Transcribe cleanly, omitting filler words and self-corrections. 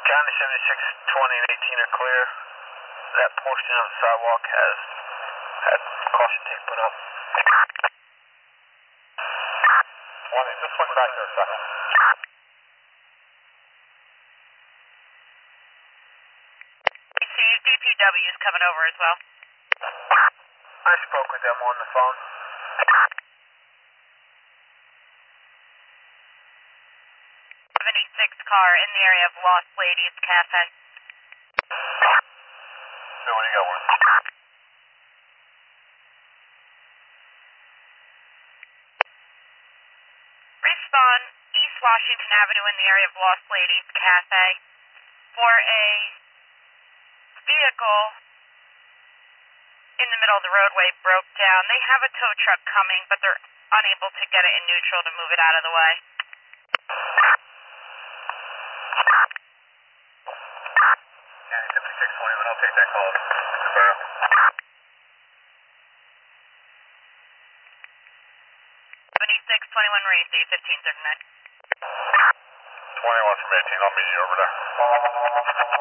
County 76, 20, and 18 are clear. That portion of the sidewalk has had caution tape put up. 20, just swing back there a second. We see DPW is coming over as well. I spoke with them on the phone. 76 car in the area of Lost Ladies Cafe. So what do you got, Warren? Respond East Washington Avenue in the area of Lost Ladies Cafe for a vehicle in the middle of the roadway broke down. They have a tow truck coming, but they're unable to get it in neutral to move it out of the way. County 76, 21, I'll take that call. Barrow. 76, 21, Racy, 1539. 21 from 18, I'll meet you over there.